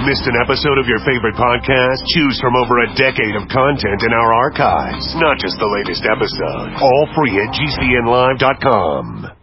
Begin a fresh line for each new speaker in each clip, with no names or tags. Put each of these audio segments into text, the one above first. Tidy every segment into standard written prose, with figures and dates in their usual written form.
Missed an episode of your favorite podcast? Choose from over a decade of content in our archives, not just the latest episode. All free at GCNlive.com.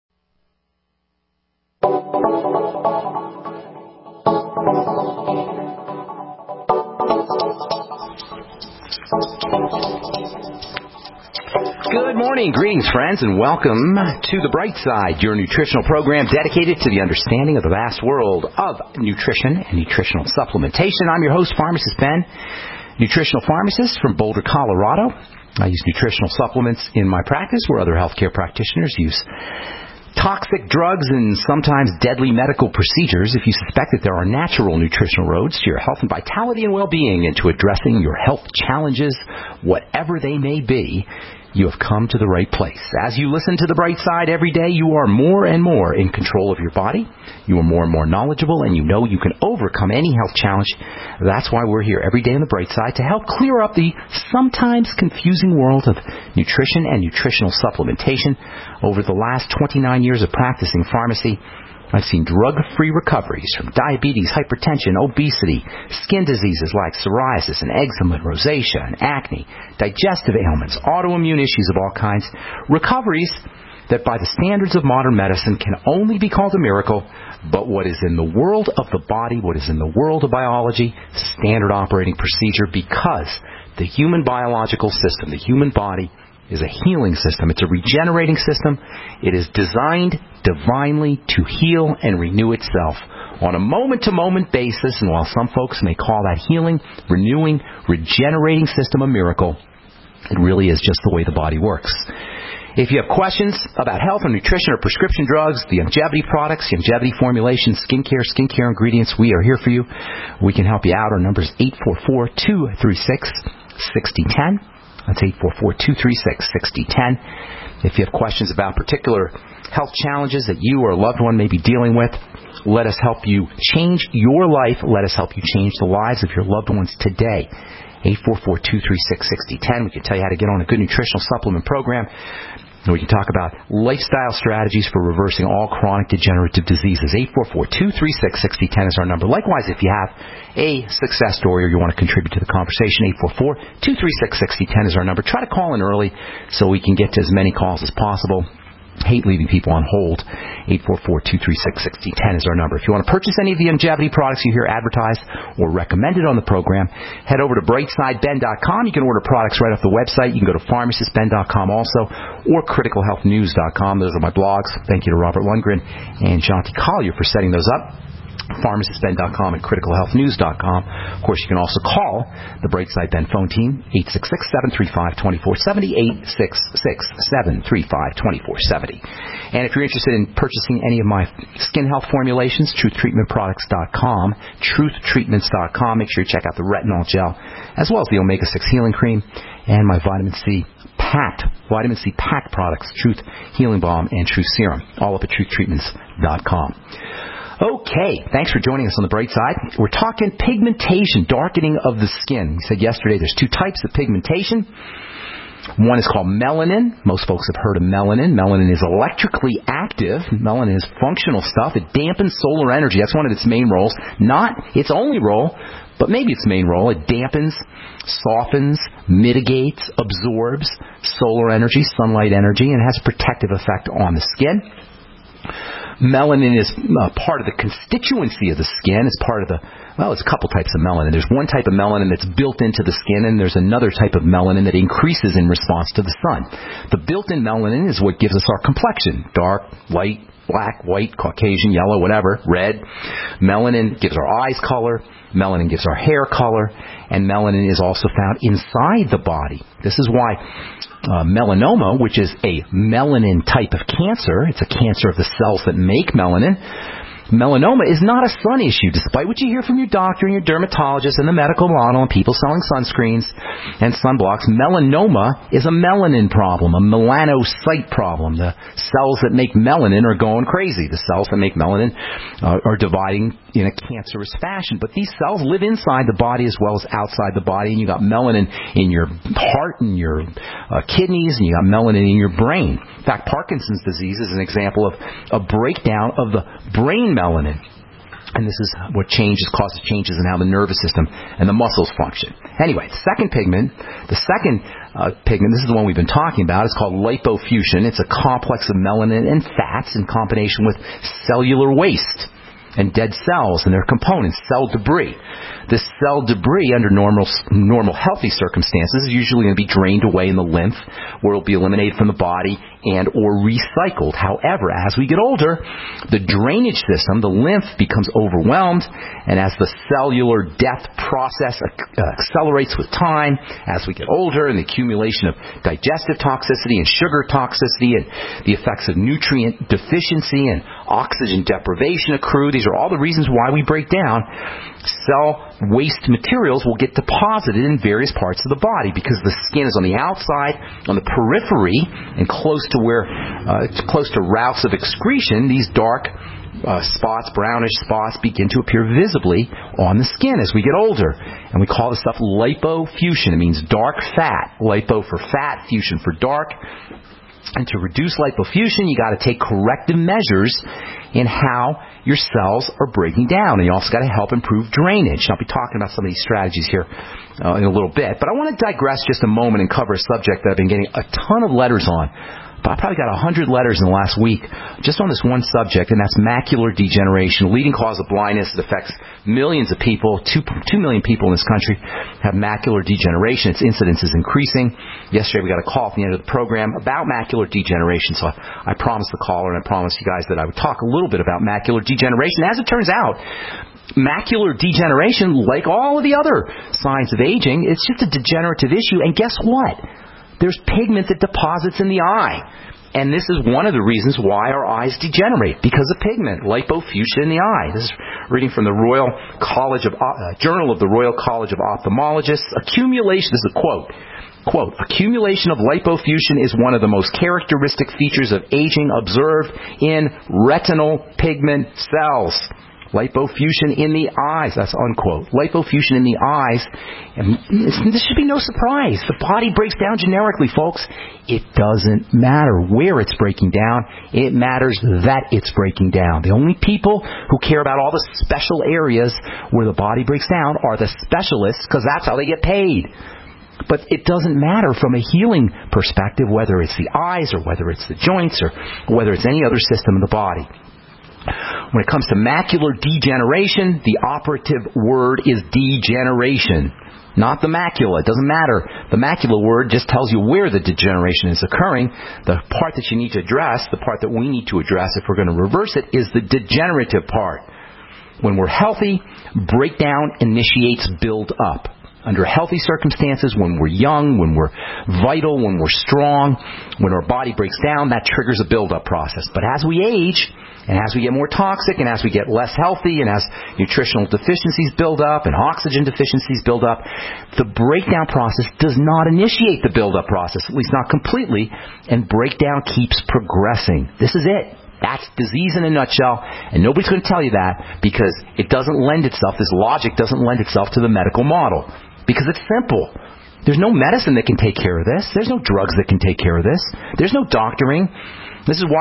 Good morning, greetings, friends, and welcome to The Bright Side, your nutritional program dedicated to the understanding of the vast world of nutrition and nutritional supplementation. I'm your host, Pharmacist Ben, nutritional pharmacist from Boulder, Colorado. I use nutritional supplements in my practice where other healthcare practitioners use toxic drugs and sometimes deadly medical procedures. If you suspect that there are natural nutritional roads to your health and vitality and well-being and to addressing your health challenges, whatever they may be, you have come to the right place. As you listen to The Bright Side every day, you are more and more in control of your body. You are more and more knowledgeable, and you know you can overcome any health challenge. That's why we're here every day on The Bright Side to help clear up the sometimes confusing world of nutrition and nutritional supplementation. Over the last 29 years of practicing pharmacy, I've seen drug-free recoveries from diabetes, hypertension, obesity, skin diseases like psoriasis and eczema, rosacea and acne, digestive ailments, autoimmune issues of all kinds, recoveries that by the standards of modern medicine can only be called a miracle, but what is in the world of the body, what is in the world of biology, standard operating procedure, because the human biological system, the human body, is a healing system. It's a regenerating system. It is designed divinely to heal and renew itself on a moment-to-moment basis. And while some folks may call that healing, renewing, regenerating system a miracle, it really is just the way the body works. If you have questions about health or nutrition or prescription drugs, the longevity products, longevity formulations, skincare ingredients, we are here for you. We can help you out. Our number is 844-236-6010. That's 844-236-6010. If you have questions about particular health challenges that you or a loved one may be dealing with, let us help you change your life. Let us help you change the lives of your loved ones today. 844-236-6010. We can tell you how to get on a good nutritional supplement program. We can talk about lifestyle strategies for reversing all chronic degenerative diseases. 844-236-6010 is our number. Likewise, if you have a success story or you want to contribute to the conversation, 844-236-6010 is our number. Try to call in early so we can get to as many calls as possible. Hate leaving people on hold. 844-236-6010 is our number. If you want to purchase any of the longevity products you hear advertised or recommended on the program, head over to brightsideben.com. You can order products right off the website. You can go to pharmacistben.com also, or criticalhealthnews.com. Those are my blogs. Thank you to Robert Lundgren and Jonty Collier for setting those up. pharmacistben.com and criticalhealthnews.com. Of course, you can also call the Brightside Ben phone team, 866-735-2470, 866-735-2470. And if you're interested in purchasing any of my skin health formulations, truthtreatmentproducts.com, truthtreatments.com. Make sure you check out the retinol gel, as well as the omega-6 healing cream and my vitamin C packed products, Truth Healing Balm and Truth Serum, all up at truthtreatments.com. Okay, thanks for joining us on The Bright Side. We're talking pigmentation, darkening of the skin. We said yesterday there's two types of pigmentation. One is called melanin. Most folks have heard of melanin. Melanin is electrically active. Melanin is functional stuff. It dampens solar energy. That's one of its main roles. Not its only role, but maybe its main role. It dampens, softens, mitigates, absorbs solar energy, sunlight energy, and has a protective effect on the skin. Melanin is part of the constituency of the skin. It's part of there's a couple types of melanin. There's one type of melanin that's built into the skin, and there's another type of melanin that increases in response to the sun. The built-in melanin is what gives us our complexion: dark, light, black, white, Caucasian, yellow, whatever, red. Melanin gives our eyes color. Melanin gives our hair color. And melanin is also found inside the body. This is why melanoma, which is a melanin type of cancer, it's a cancer of the cells that make melanin. Melanoma is not a sun issue, despite what you hear from your doctor and your dermatologist and the medical model and people selling sunscreens and sunblocks. Melanoma is a melanin problem, a melanocyte problem. The cells that make melanin are going crazy. The cells that make melanin are dividing in a cancerous fashion. But these cells live inside the body as well as outside the body, and you got melanin in your heart and your kidneys, and you got melanin in your brain. In fact, Parkinson's disease is an example of a breakdown of the brain melanin. And this is what causes changes in how the nervous system and the muscles function. Anyway, the second pigment, this is the one we've been talking about. It's called lipofuscin. It's a complex of melanin and fats in combination with cellular waste and dead cells and their components, cell debris. This cell debris, under normal healthy circumstances, is usually going to be drained away in the lymph, where it will be eliminated from the body and or recycled. However, as we get older, the drainage system, the lymph, becomes overwhelmed, and as the cellular death process accelerates with time, as we get older, and the accumulation of digestive toxicity and sugar toxicity and the effects of nutrient deficiency and oxygen deprivation accrue. These are all the reasons why we break down. Cell waste materials will get deposited in various parts of the body because the skin is on the outside, on the periphery, and close to routes of excretion. These dark spots, brownish spots, begin to appear visibly on the skin as we get older. And we call this stuff lipofuscin. It means dark fat. Lipo for fat, fusion for dark. And to reduce lipofuscin, you got to take corrective measures in how your cells are breaking down. And you also got to help improve drainage. I'll be talking about some of these strategies here in a little bit. But I want to digress just a moment and cover a subject that I've been getting a ton of letters on. I probably got 100 letters in the last week just on this one subject, and that's macular degeneration, leading cause of blindness. It affects millions of people. 2 million people in this country have macular degeneration. Its incidence is increasing. Yesterday we got a call at the end of the program about macular degeneration, so I promised the caller and I promised you guys that I would talk a little bit about macular degeneration. As it turns out, macular degeneration, like all of the other signs of aging, it's just a degenerative issue, and guess what? There's pigment that deposits in the eye. And this is one of the reasons why our eyes degenerate, because of pigment, lipofuscin in the eye. This is reading from the Journal of the Royal College of Ophthalmologists. Accumulation, this is a quote, accumulation of lipofuscin is one of the most characteristic features of aging observed in retinal pigment cells. Lipofuscin in the eyes, that's unquote. Lipofuscin in the eyes, and this should be no surprise. The body breaks down generically, folks. It doesn't matter where it's breaking down. It matters that it's breaking down. The only people who care about all the special areas where the body breaks down are the specialists, because that's how they get paid. But it doesn't matter from a healing perspective whether it's the eyes or whether it's the joints or whether it's any other system in the body. When it comes to macular degeneration, the operative word is degeneration, not the macula. It doesn't matter. The macula word just tells you where the degeneration is occurring. The part that you need to address, the part that we need to address if we're going to reverse it, is the degenerative part. When we're healthy, breakdown initiates build up. Under healthy circumstances, when we're young, when we're vital, when we're strong, when our body breaks down, that triggers a build-up process. But as we age, and as we get more toxic, and as we get less healthy, and as nutritional deficiencies build up, and oxygen deficiencies build up, the breakdown process does not initiate the build-up process, at least not completely, and breakdown keeps progressing. This is it. That's disease in a nutshell, and nobody's going to tell you that because it doesn't lend itself, this logic doesn't lend itself to the medical model. Because it's simple. There's no medicine that can take care of this. There's no drugs that can take care of this. There's no doctoring. This is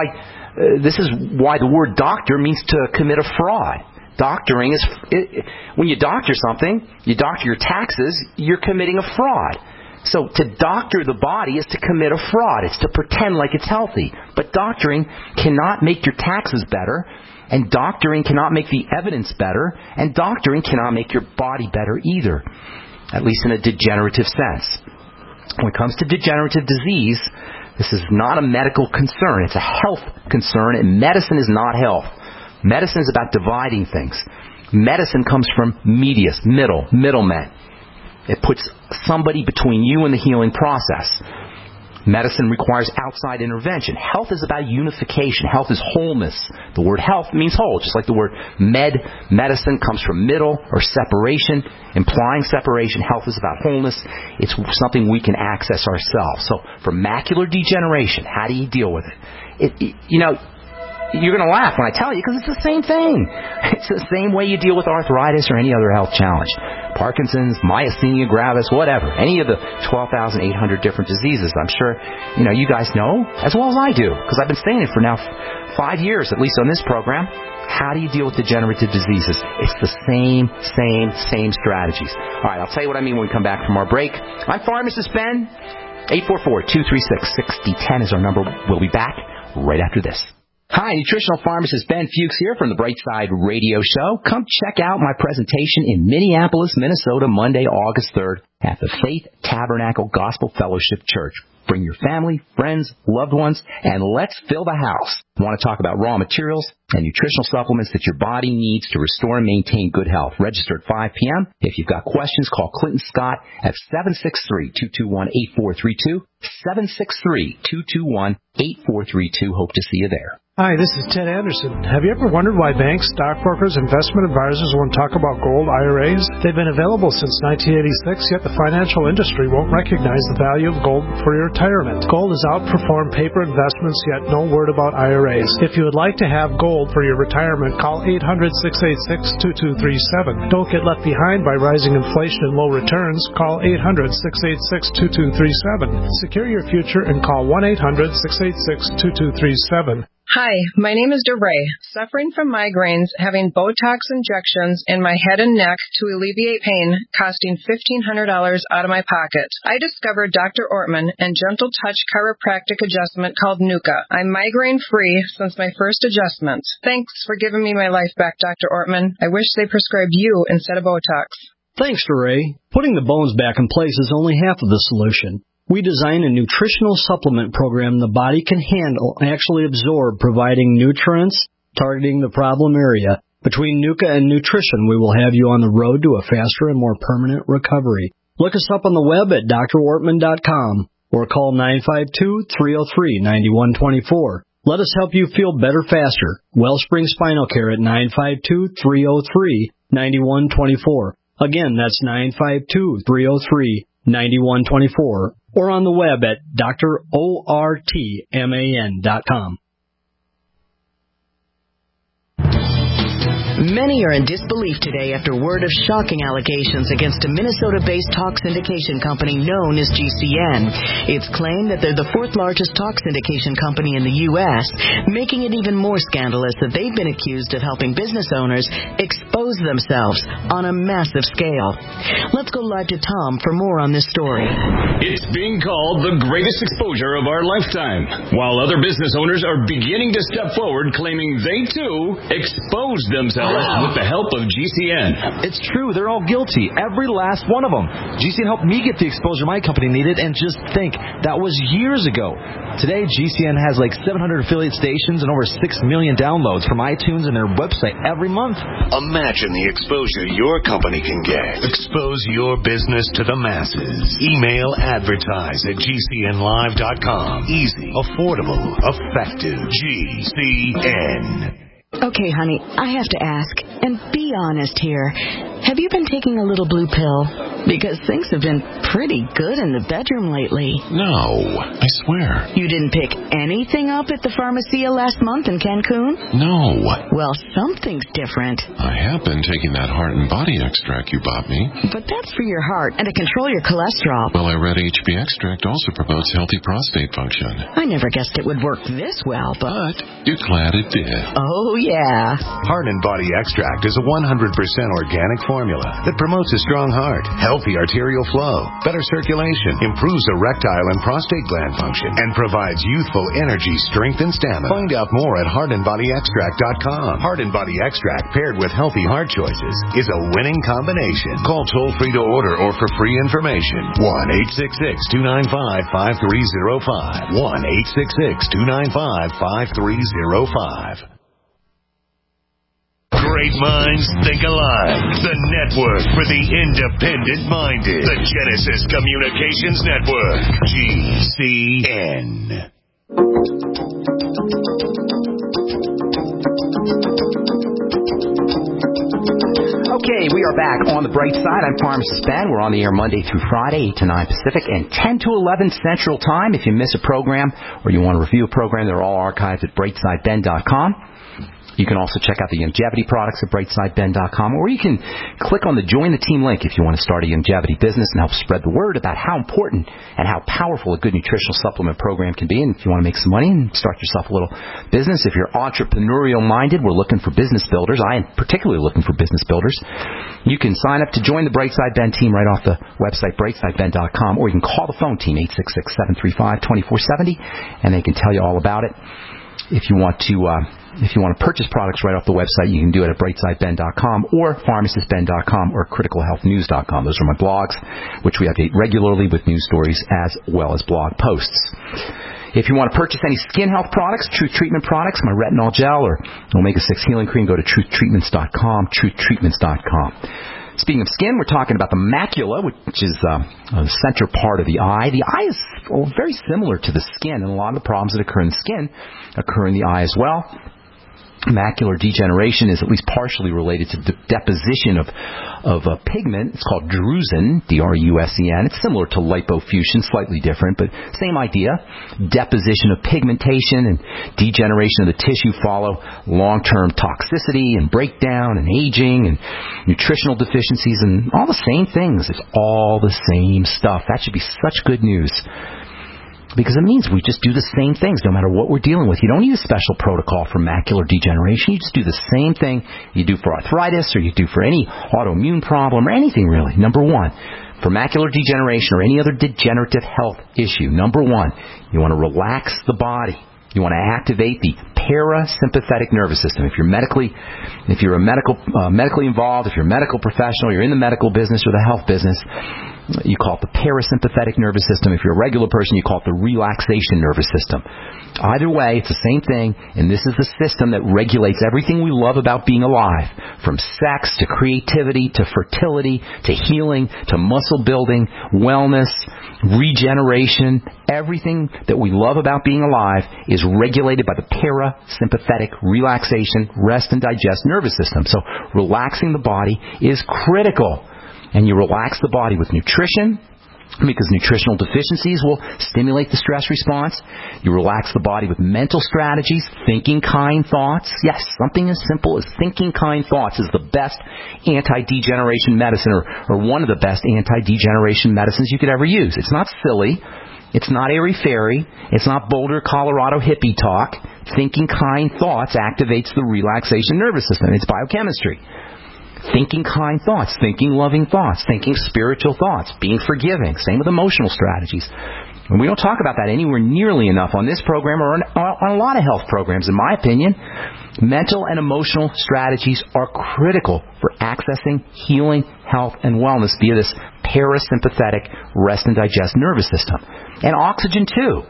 why the word doctor means to commit a fraud. Doctoring is, when you doctor something, you doctor your taxes, you're committing a fraud. So to doctor the body is to commit a fraud. It's to pretend like it's healthy. But doctoring cannot make your taxes better, and doctoring cannot make the evidence better, and doctoring cannot make your body better either, at least in a degenerative sense. When it comes to degenerative disease, this is not a medical concern. It's a health concern, and medicine is not health. Medicine is about dividing things. Medicine comes from medius, middlemen. It puts somebody between you and the healing process. Medicine requires outside intervention. Health is about unification. Health is wholeness. The word health means whole, just like the word medicine comes from middle or separation, implying separation. Health is about wholeness. It's something we can access ourselves. So for macular degeneration, how do you deal with it? You're going to laugh when I tell you because it's the same thing. It's the same way you deal with arthritis or any other health challenge. Parkinson's, myasthenia gravis, whatever. Any of the 12,800 different diseases. I'm sure, you guys know as well as I do, because I've been saying it for now 5 years, at least on this program. How do you deal with degenerative diseases? It's the same strategies. All right, I'll tell you what I mean when we come back from our break. I'm Pharmacist Ben. 844-236-6010 is our number. We'll be back right after this. Hi, nutritional pharmacist Ben Fuchs here from the Brightside Radio Show. Come check out my presentation in Minneapolis, Minnesota, Monday, August 3rd at the Faith Tabernacle Gospel Fellowship Church. Bring your family, friends, loved ones, and let's fill the house. Want to talk about raw materials and nutritional supplements that your body needs to restore and maintain good health. Register at 5 p.m. If you've got questions, call Clinton Scott at 763-221-8432. 763-221-8432. Hope to see you there.
Hi, this is Ted Anderson. Have you ever wondered why banks, stockbrokers, investment advisors won't talk about gold IRAs? They've been available since 1986, yet the financial industry won't recognize the value of gold for your retirement. Gold has outperformed paper investments, yet no word about IRAs. If you would like to have gold for your retirement, call 800-686-2237. Don't get left behind by rising inflation and low returns. Call 800-686-2237. Secure your future and call 1-800-686-2237.
Hi, my name is DeRay. Suffering from migraines, having Botox injections in my head and neck to alleviate pain, costing $1,500 out of my pocket. I discovered Dr. Ortman and Gentle Touch chiropractic adjustment called Nuka. I'm migraine-free since my first adjustment. Thanks for giving me my life back, Dr. Ortman. I wish they prescribed you instead of Botox.
Thanks, DeRay. Putting the bones back in place is only half of the solution. We design a nutritional supplement program the body can handle and actually absorb, providing nutrients, targeting the problem area. Between Nuka and nutrition, we will have you on the road to a faster and more permanent recovery. Look us up on the web at drortman.com or call 952-303-9124. Let us help you feel better faster. Wellspring Spinal Care at 952-303-9124. Again, that's 952-303-9124. Or on the web at drortman.com.
Many are in disbelief today after word of shocking allegations against a Minnesota-based talk syndication company known as GCN. It's claimed that they're the fourth largest talk syndication company in the U.S., making it even more scandalous that they've been accused of helping business owners expose themselves on a massive scale. Let's go live to Tom for more on this story.
It's being called the greatest exposure of our lifetime, while other business owners are beginning to step forward claiming they, too, exposed themselves with the help of GCN.
It's true. They're all guilty. Every last one of them. GCN helped me get the exposure my company needed, and just think, that was years ago. Today, GCN has like 700 affiliate stations and over 6 million downloads from iTunes and their website every month.
Imagine the exposure your company can get. Expose your business to the masses. Email advertise@gcnlive.com. Easy, affordable, effective. GCN.
Okay, honey, I have to ask, and be honest here. Have you been taking a little blue pill? Because things have been pretty good in the bedroom lately.
No, I swear.
You didn't pick anything up at the Pharmacia last month in Cancun?
No.
Well, something's different.
I have been taking that heart and body extract you bought me.
But that's for your heart and to control your cholesterol.
Well, I read HB extract also promotes healthy prostate function.
I never guessed it would work this well, but
you're glad it did.
Oh, yeah.
Heart and Body Extract is a 100% organic formula that promotes a strong heart, healthy arterial flow, better circulation, improves erectile and prostate gland function, and provides youthful energy, strength, and stamina. Find out more at heartandbodyextract.com. Heart and Body Extract paired with healthy heart choices is a winning combination. Call toll-free to order or for free information. 1-866-295-5305. 1-866-295-5305. Great minds think alike. The network for the independent-minded. The Genesis Communications Network. GCN.
Okay, we are back on the bright side. I'm Pharmacist Ben. We're on the air Monday through Friday, 8 to 9 Pacific, and 10 to 11 Central Time. If you miss a program or you want to review a program, they're all archived at brightsideben.com. You can also check out the longevity products at brightsideben.com, or you can click on the Join the Team link if you want to start a longevity business and help spread the word about how important and how powerful a good nutritional supplement program can be. And if you want to make some money and start yourself a little business, if you're entrepreneurial-minded, we're looking for business builders. I am particularly looking for business builders. You can sign up to join the Brightside Ben team right off the website, brightsideben.com, or you can call the phone team, 866-735-2470, and they can tell you all about it. If you want to purchase products right off the website, you can do it at brightsideben.com or pharmacistben.com or criticalhealthnews.com. Those are my blogs, which we update regularly with news stories as well as blog posts. If you want to purchase any skin health products, Truth Treatment products, my retinol gel or omega-6 healing cream, go to truthtreatments.com, truthtreatments.com. Speaking of skin, we're talking about the macula, which is the center part of the eye. The eye is very similar to the skin, and a lot of the problems that occur in the skin occur in the eye as well. Macular degeneration is at least partially related to the deposition of a pigment. It's called drusen, D-R-U-S-E-N. It's similar to lipofuscin, slightly different, but same idea. Deposition of pigmentation and degeneration of the tissue follow long-term toxicity and breakdown and aging and nutritional deficiencies and all the same things. It's all the same stuff. That should be such good news, because it means we just do the same things no matter what we're dealing with. You don't need a special protocol for macular degeneration. You just do the same thing you do for arthritis or you do for any autoimmune problem or anything really. Number one, for macular degeneration or any other degenerative health issue, number one, you want to relax the body. You want to activate the parasympathetic nervous system. If you're medically involved, if you're a medical professional, you're in the medical business or the health business, you call it the parasympathetic nervous system. If you're a regular person, you call it the relaxation nervous system. Either way, it's the same thing, and this is the system that regulates everything we love about being alive, from sex to creativity to fertility to healing to muscle building, wellness, regeneration. Everything that we love about being alive is regulated by the parasympathetic relaxation, rest and digest nervous system. So relaxing the body is critical. And you relax the body with nutrition, because nutritional deficiencies will stimulate the stress response. You relax the body with mental strategies, thinking kind thoughts. Yes, something as simple as thinking kind thoughts is the best anti-degeneration medicine, or one of the best anti-degeneration medicines you could ever use. It's not silly. It's not airy-fairy. It's not Boulder, Colorado hippie talk. Thinking kind thoughts activates the relaxation nervous system. It's biochemistry. Thinking kind thoughts, thinking loving thoughts, thinking spiritual thoughts, being forgiving. Same with emotional strategies. And we don't talk about that anywhere nearly enough on this program or on a lot of health programs, in my opinion. Mental and emotional strategies are critical for accessing healing, health, and wellness via this parasympathetic rest and digest nervous system. And oxygen, too.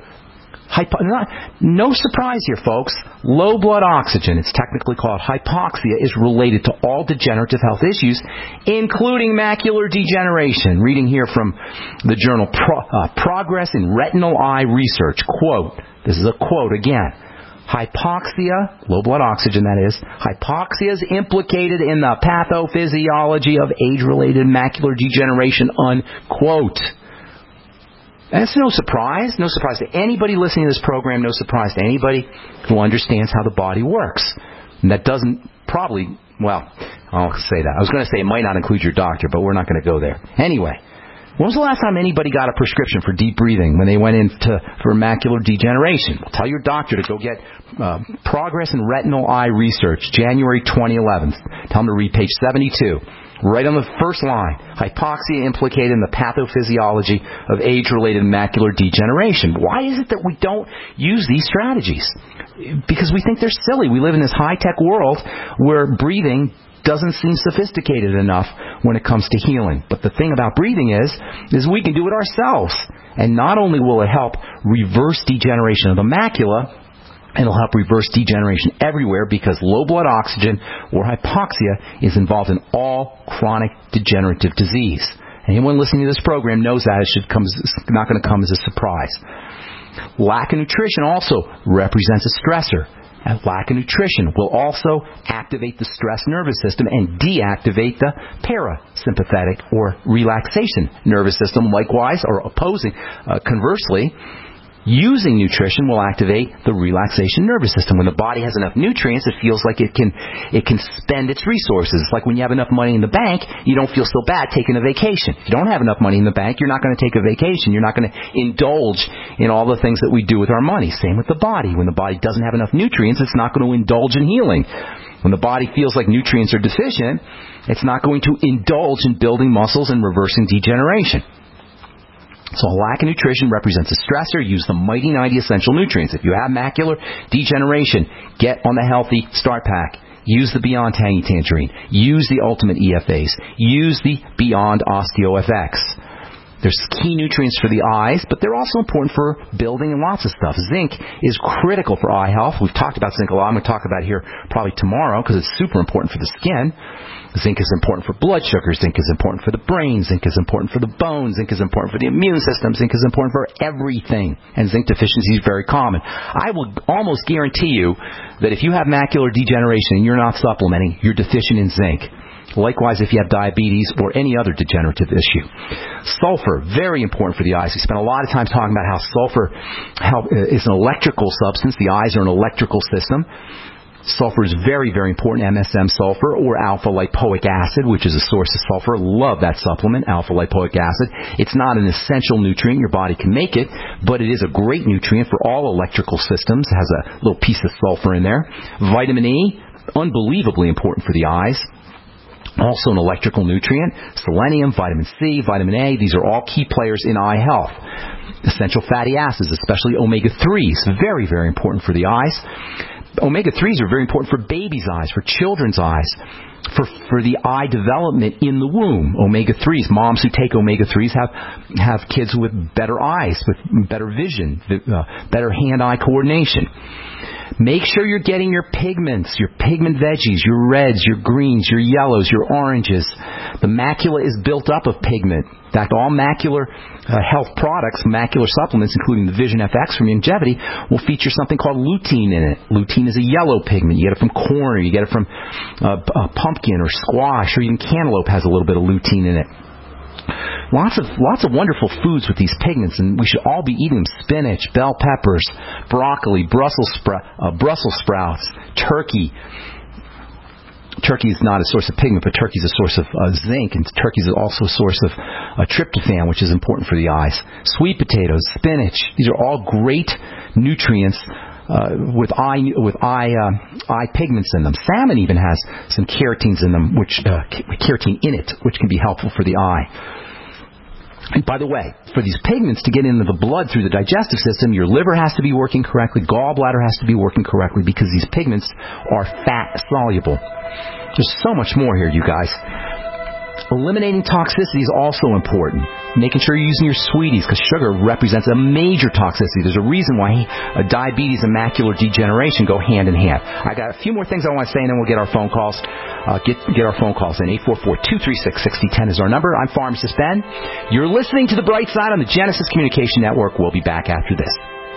No surprise here, folks. Low blood oxygen, it's technically called hypoxia, is related to all degenerative health issues, including macular degeneration. Reading here from the journal Progress in Retinal Eye Research. Quote, this is a quote again. Hypoxia, low blood oxygen that is, hypoxia is implicated in the pathophysiology of age-related macular degeneration, unquote. That's no surprise. No surprise to anybody listening to this program. No surprise to anybody who understands how the body works. And that doesn't probably, well, I'll say that. I was going to say it might not include your doctor, but we're not going to go there. Anyway, when was the last time anybody got a prescription for deep breathing when they went in for macular degeneration? Well, tell your doctor to go get Progress in Retinal Eye Research, January 2011. Tell them to read page 72. Right on the first line, hypoxia implicated in the pathophysiology of age-related macular degeneration. Why is it that we don't use these strategies? Because we think they're silly. We live in this high-tech world where breathing doesn't seem sophisticated enough when it comes to healing. But the thing about breathing is we can do it ourselves. And not only will it help reverse degeneration of the macula, it'll help reverse degeneration everywhere, because low blood oxygen or hypoxia is involved in all chronic degenerative disease. Anyone listening to this program knows that. It's not going to come as a surprise. Lack of nutrition also represents a stressor. And lack of nutrition will also activate the stress nervous system and deactivate the parasympathetic or relaxation nervous system. Likewise, or conversely, Using nutrition will activate the relaxation nervous system. When the body has enough nutrients, it feels like it can spend its resources. It's like when you have enough money in the bank, you don't feel so bad taking a vacation. If you don't have enough money in the bank, you're not going to take a vacation. You're not going to indulge in all the things that we do with our money. Same with the body. When the body doesn't have enough nutrients, it's not going to indulge in healing. When the body feels like nutrients are deficient, it's not going to indulge in building muscles and reversing degeneration. So a lack of nutrition represents a stressor. Use the Mighty 90 Essential Nutrients. If you have macular degeneration, get on the Healthy Start Pack. Use the Beyond Tangy Tangerine. Use the Ultimate EFAs. Use the Beyond OsteoFX. There's key nutrients for the eyes, but they're also important for building and lots of stuff. Zinc is critical for eye health. We've talked about zinc a lot. I'm going to talk about it here probably tomorrow because it's super important for the skin. Zinc is important for blood sugar. Zinc is important for the brain. Zinc is important for the bones. Zinc is important for the immune system. Zinc is important for everything. And zinc deficiency is very common. I will almost guarantee you that if you have macular degeneration and you're not supplementing, you're deficient in zinc. Likewise, if you have diabetes or any other degenerative issue. Sulfur, very important for the eyes. We spent a lot of time talking about how sulfur is an electrical substance. The eyes are an electrical system. Sulfur is very, very important. MSM sulfur or alpha-lipoic acid, which is a source of sulfur. Love that supplement, alpha-lipoic acid. It's not an essential nutrient. Your body can make it, but it is a great nutrient for all electrical systems. It has a little piece of sulfur in there. Vitamin E, unbelievably important for the eyes. Also an electrical nutrient. Selenium, vitamin C, vitamin A, these are all key players in eye health. Essential fatty acids, especially omega-3s, very, very important for the eyes. Omega-3s are very important for babies' eyes, for children's eyes, for the eye development in the womb. Omega-3s, moms who take omega-3s have kids with better eyes, with better vision, better hand-eye coordination. Make sure you're getting your pigments, your pigment veggies, your reds, your greens, your yellows, your oranges. The macula is built up of pigment. In fact, all macular health products, macular supplements, including the Vision FX from Youngevity, will feature something called lutein in it. Lutein is a yellow pigment. You get it from corn, or you get it from pumpkin or squash, or even cantaloupe has a little bit of lutein in it. Lots of wonderful foods with these pigments, and we should all be eating them. Spinach, bell peppers, broccoli, Brussels sprouts, turkey. Turkey is not a source of pigment, but turkey is a source of zinc, and turkey is also a source of tryptophan, which is important for the eyes. Sweet potatoes, spinach, these are all great nutrients with eye pigments in them. Salmon even has some keratines in them, keratin in it, which can be helpful for the eye. And by the way, for these pigments to get into the blood through the digestive system, your liver has to be working correctly, gallbladder has to be working correctly, because these pigments are fat soluble. There's so much more here, you guys. Eliminating toxicity is also important. Making sure you're using your sweeties, because sugar represents a major toxicity. There's a reason why diabetes and macular degeneration go hand in hand. I got a few more things I want to say, and then we'll get our phone calls. Get our phone calls in. 844-236-6010 is our number. I'm Pharmacist Ben. You're listening to The Bright Side on the Genesis Communication Network. We'll be back after this.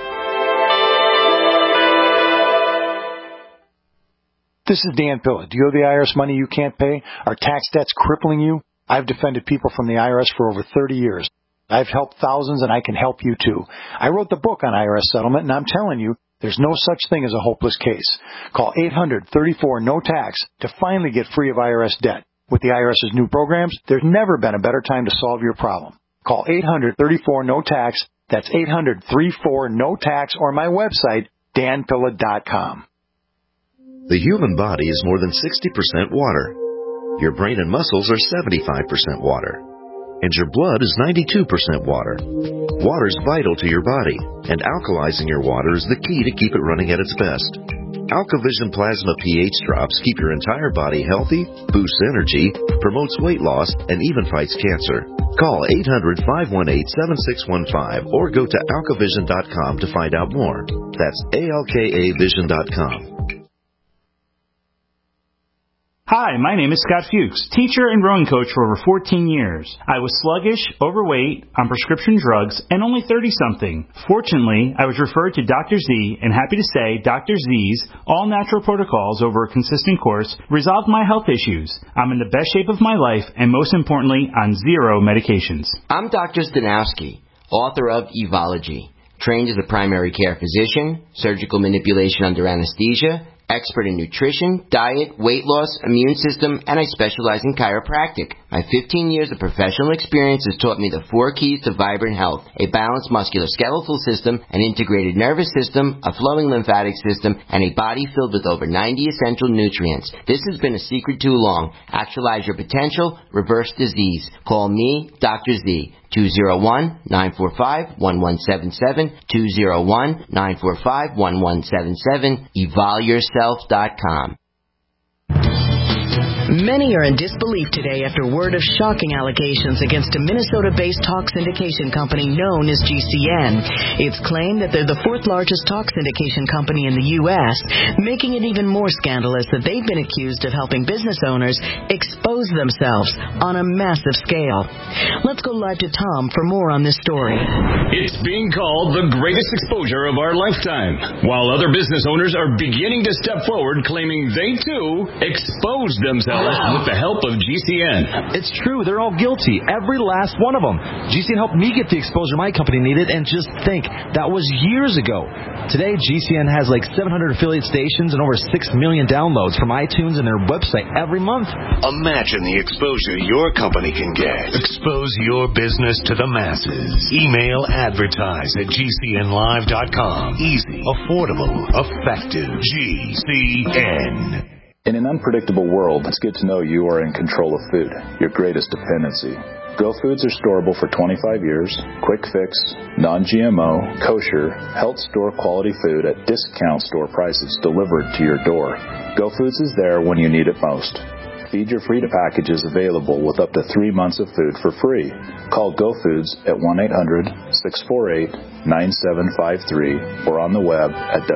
This is Dan Pilla. Do you owe the IRS money you can't pay? Are tax debts crippling you? I've defended people from the IRS for over 30 years. I've helped thousands, and I can help you too. I wrote the book on IRS settlement, and I'm telling you, there's no such thing as a hopeless case. Call 800-34-NO-TAX to finally get free of IRS debt. With the IRS's new programs, there's never been a better time to solve your problem. Call 800-34-NO-TAX. That's 800-34-NO-TAX, or my website, danpilla.com.
The human body is more than 60% water. Your brain and muscles are 75% water. And your blood is 92% water. Water is vital to your body, and alkalizing your water is the key to keep it running at its best. AlkaVision Plasma pH drops keep your entire body healthy, boosts energy, promotes weight loss, and even fights cancer. Call 800-518-7615 or go to alkavision.com to find out more. That's ALKAvision.com.
Hi, my name is Scott Fuchs, teacher and rowing coach for over 14 years. I was sluggish, overweight, on prescription drugs, and only 30-something. Fortunately, I was referred to Dr. Z, and happy to say Dr. Z's all-natural protocols over a consistent course resolved my health issues. I'm in the best shape of my life, and most importantly, on zero medications.
I'm Dr. Stanowski, author of Evology. Trained as a primary care physician, surgical manipulation under anesthesia, expert in nutrition, diet, weight loss, immune system, and I specialize in chiropractic. My 15 years of professional experience has taught me the 4 keys to vibrant health: a balanced musculoskeletal system, an integrated nervous system, a flowing lymphatic system, and a body filled with over 90 essential nutrients. This has been a secret too long. Actualize your potential, reverse disease. Call me, Dr. Z. 201-945-1177, 201-945-1177, evolveyourself.com.
Many are in disbelief today after word of shocking allegations against a Minnesota-based talk syndication company known as GCN. It's claimed that they're the 4th largest talk syndication company in the U.S., making it even more scandalous that they've been accused of helping business owners expose themselves on a massive scale. Let's go live to Tom for more on this story.
It's being called the greatest exposure of our lifetime, while other business owners are beginning to step forward claiming they, too, exposed themselves with the help of GCN.
It's true. They're all guilty. Every last one of them. GCN helped me get the exposure my company needed, and just think, that was years ago. Today, GCN has like 700 affiliate stations and over 6 million downloads from iTunes and their website every month.
Imagine the exposure your company can get. Expose your business to the masses. Email advertise@gcnlive.com. Easy, affordable, effective. GCN.
In an unpredictable world, it's good to know you are in control of food, your greatest dependency. Go Foods are storable for 25 years, quick fix, non-GMO, kosher, health store quality food at discount store prices delivered to your door. Go Foods is there when you need it most. Feed Your Freedom package is available with up to 3 months of food for free. Call Go Foods at 1-800-648-9753 or on the web at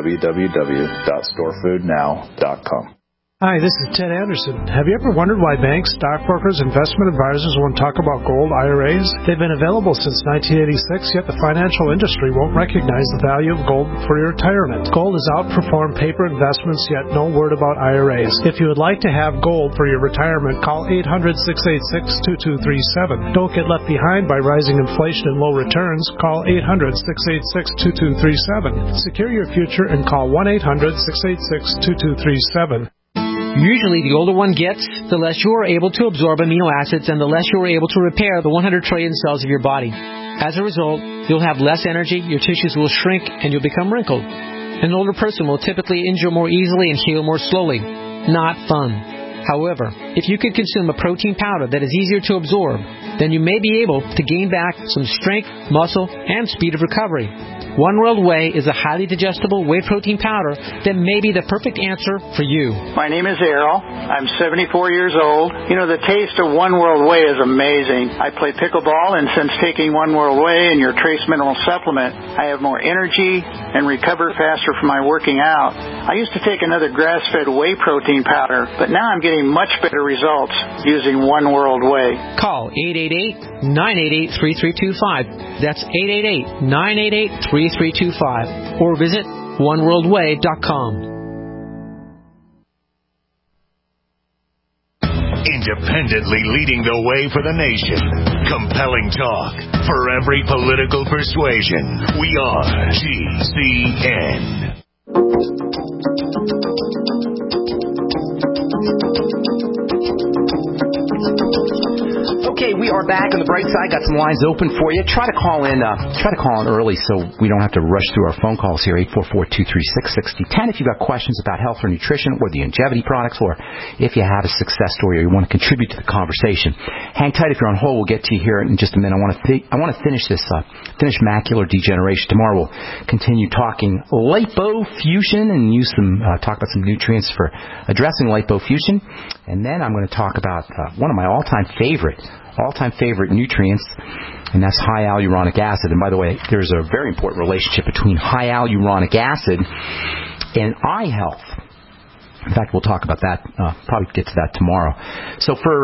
www.storefoodnow.com.
Hi, this is Ted Anderson. Have you ever wondered why banks, stockbrokers, investment advisors won't talk about gold IRAs? They've been available since 1986, yet the financial industry won't recognize the value of gold for your retirement. Gold has outperformed paper investments, yet no word about IRAs. If you would like to have gold for your retirement, call 800-686-2237. Don't get left behind by rising inflation and low returns. Call 800-686-2237. Secure your future and call 1-800-686-2237.
Usually, the older one gets, the less you are able to absorb amino acids and the less you are able to repair the 100 trillion cells of your body. As a result, you'll have less energy, your tissues will shrink, and you'll become wrinkled. An older person will typically injure more easily and heal more slowly. Not fun. However, if you could consume a protein powder that is easier to absorb, then you may be able to gain back some strength, muscle, and speed of recovery. One World Whey is a highly digestible whey protein powder that may be the perfect answer for you.
My name is Errol. I'm 74 years old. You know, the taste of One World Whey is amazing. I play pickleball, and since taking One World Whey and your trace mineral supplement, I have more energy and recover faster from my working out. I used to take another grass-fed whey protein powder, but now I'm getting much better results using One World Whey.
Call 888-988-3325. That's 888-988-3325. Or visit oneworldway.com.
Independently leading the way for the nation. Compelling talk for every political persuasion. We are GCN.
Okay, we are back on the bright side. Got some lines open for you. Try to call in early so we don't have to rush through our phone calls here. 844-236-6010 if you've got questions about health or nutrition or the longevity products, or if you have a success story or you want to contribute to the conversation. Hang tight if you're on hold. We'll get to you here in just a minute. I want to finish macular degeneration. Tomorrow we'll continue talking lipofusion and talk about some nutrients for addressing lipofusion. And then I'm going to talk about one of my all-time favorite nutrients, and that's high hyaluronic acid. And by the way, there's a very important relationship between high hyaluronic acid and eye health. In fact, we'll talk about that, probably get to that tomorrow. So for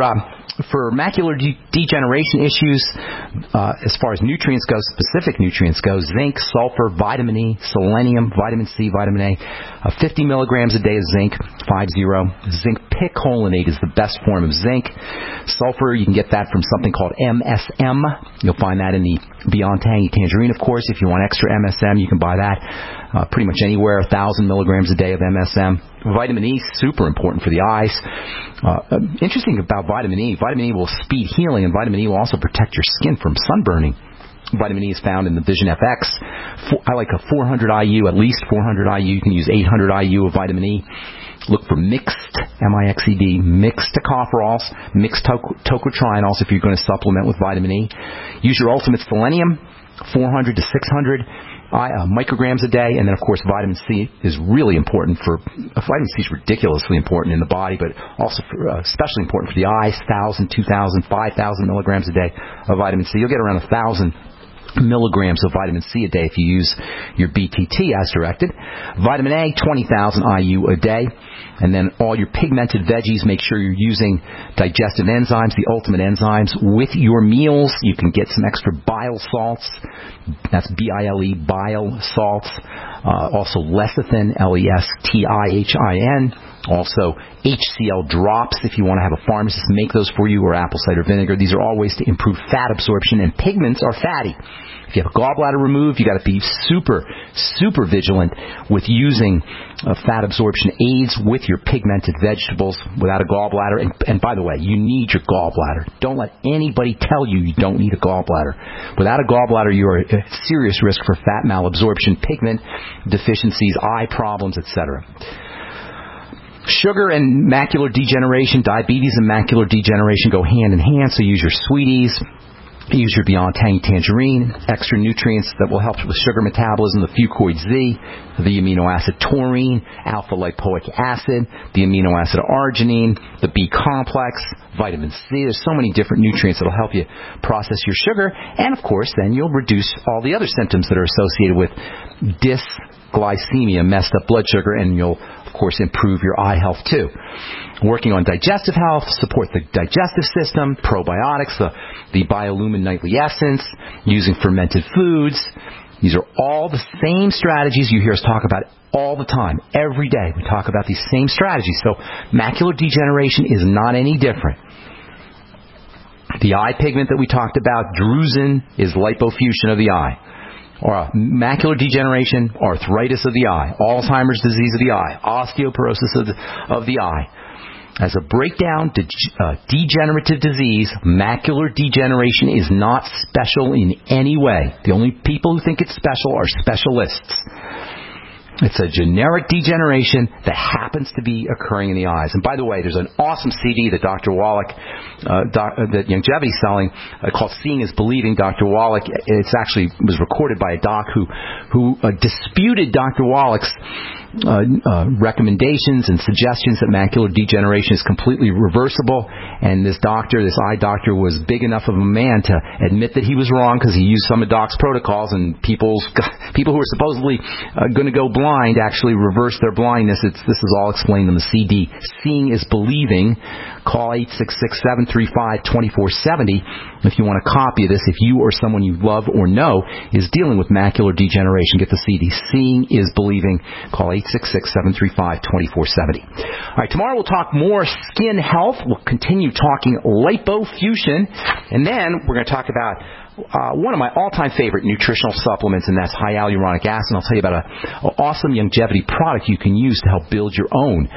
For macular degeneration issues, as far as nutrients go, specific nutrients go, zinc, sulfur, vitamin E, selenium, vitamin C, vitamin A, 50 milligrams a day of zinc, 50. Zinc picolinate is the best form of zinc. Sulfur, you can get that from something called MSM. You'll find that in the Beyond Tangy Tangerine, of course. If you want extra MSM, you can buy that pretty much anywhere, 1,000 milligrams a day of MSM. Vitamin E, super important for the eyes. Interesting about vitamin E will speed healing, and vitamin E will also protect your skin from sunburning. Vitamin E is found in the Vision FX. I like a 400 IU, at least 400 IU. You can use 800 IU of vitamin E. Look for mixed, M-I-X-E-D, mixed tocopherols, mixed tocotrienols if you're going to supplement with vitamin E. Use your ultimate selenium, 400 to 600 micrograms a day, and then of course vitamin C is really important vitamin C is ridiculously important in the body, but also especially important for the eyes. 1,000, 2,000, 5,000 milligrams a day of vitamin C. You'll get around 1,000 milligrams of vitamin C a day if you use your BTT as directed. Vitamin A, 20,000 IU a day. And then all your pigmented veggies, make sure you're using digestive enzymes, the ultimate enzymes, with your meals. You can get some extra bile salts. That's B-I-L-E, bile salts. Also lecithin, L-E-S-T-I-H-I-N. Also HCl drops, if you want to have a pharmacist make those for you, or apple cider vinegar. These are all ways to improve fat absorption, and pigments are fatty. If you have a gallbladder removed, you got to be super, super vigilant with using fat absorption aids with your pigmented vegetables without a gallbladder. And by the way, you need your gallbladder. Don't let anybody tell you you don't need a gallbladder. Without a gallbladder, you are at serious risk for fat malabsorption, pigment deficiencies, eye problems, etc. Sugar and macular degeneration, diabetes and macular degeneration go hand in hand, so use your sweeties. Use your Beyond Tangy Tangerine, extra nutrients that will help with sugar metabolism, the Fucoid Z, the amino acid taurine, alpha-lipoic acid, the amino acid arginine, the B complex, vitamin C. There's so many different nutrients that will help you process your sugar, and of course then you'll reduce all the other symptoms that are associated with dysglycemia, messed up blood sugar, and you'll of course improve your eye health too. Working on digestive health, support the digestive system, probiotics, the Biolumin Nightly Essence, using fermented foods. These are all the same strategies you hear us talk about all the time. Every day we talk about these same strategies. So macular degeneration is not any different. The eye pigment that we talked about, drusen, is lipofuscin of the eye. Or macular degeneration, arthritis of the eye, Alzheimer's disease of the eye, osteoporosis of the eye. As a breakdown, degenerative disease, macular degeneration is not special in any way. The only people who think it's special are specialists. It's a generic degeneration that happens to be occurring in the eyes. And by the way, there's an awesome CD that Dr. Wallach, that Youngevity is selling, called Seeing is Believing. Dr. Wallach, it's actually was recorded by a doc who disputed Dr. Wallach's recommendations and suggestions that macular degeneration is completely reversible, and this eye doctor, was big enough of a man to admit that he was wrong because he used some of Doc's protocols, and people who are supposedly going to go blind actually reverse their blindness. This is all explained in the CD. Seeing is Believing. Call 866-735-2470 if you want a copy of this. If you or someone you love or know is dealing with macular degeneration, get the CD. Seeing is Believing. Call 866-735-2470. All right, tomorrow we'll talk more skin health. We'll continue talking lipofuscin, and then we're going to talk about one of my all-time favorite nutritional supplements, and that's high hyaluronic acid. And I'll tell you about an awesome Youngevity product you can use to help build your own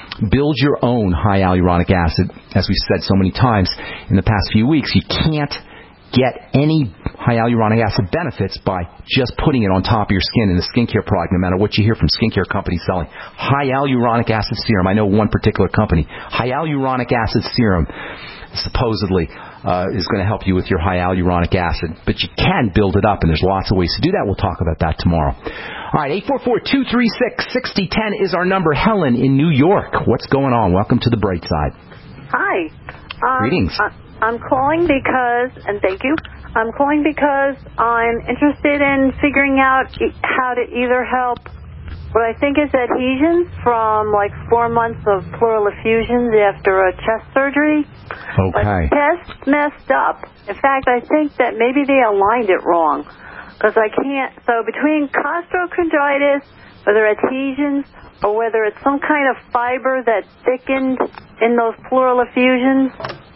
high hyaluronic acid. As we've said so many times in the past few weeks, you can't get any hyaluronic acid benefits by just putting it on top of your skin in a skincare product, no matter what you hear from skincare companies selling. Hyaluronic acid serum. I know one particular company. Hyaluronic acid serum supposedly is going to help you with your hyaluronic acid. But you can build it up, and there's lots of ways to do that. We'll talk about that tomorrow. All right, 844-236-6010 is our number. Helen in New York. What's going on? Welcome to the Bright Side.
Hi.
Greetings.
I'm calling because, and thank you, I'm calling because I'm interested in figuring out how to either help what I think is adhesions from like 4 months of pleural effusions after a chest surgery.
Okay.
But test messed up. In fact, I think that maybe they aligned it wrong. Because I can't, so between costochondritis, whether adhesions, or whether it's some kind of fiber that thickened in those pleural effusions.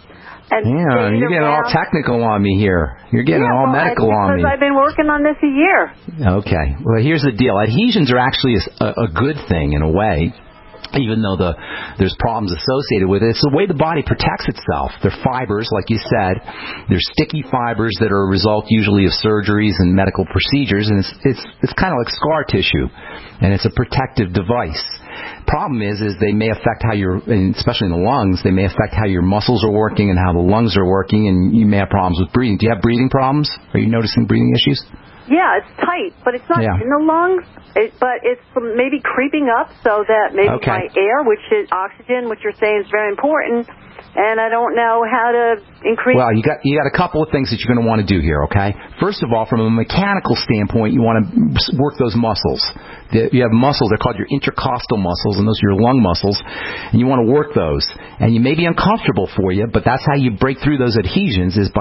And
yeah, you're getting all technical on me here. You're getting all medical on me.
Because I've been working on this a year.
Okay. Well, here's the deal. Adhesions are actually a good thing in a way, even though there's problems associated with it. It's the way the body protects itself. They're fibers, like you said. They're sticky fibers that are a result usually of surgeries and medical procedures, and it's kind of like scar tissue, and it's a protective device. Problem is they may affect how and especially in the lungs, they may affect how your muscles are working and how the lungs are working, and you may have problems with breathing. Do you have breathing problems? Are you noticing breathing issues?
Yeah, it's tight, but it's not in the lungs, but it's maybe creeping up so that maybe my air, which is oxygen, which you're saying is very important, and I don't know how to increase. Well,
you got a couple of things that you're going to want to do here, okay? First of all, from a mechanical standpoint, you want to work those muscles. You have muscles, they're called your intercostal muscles, and those are your lung muscles, and you want to work those. And you may be uncomfortable for you, but that's how you break through those adhesions is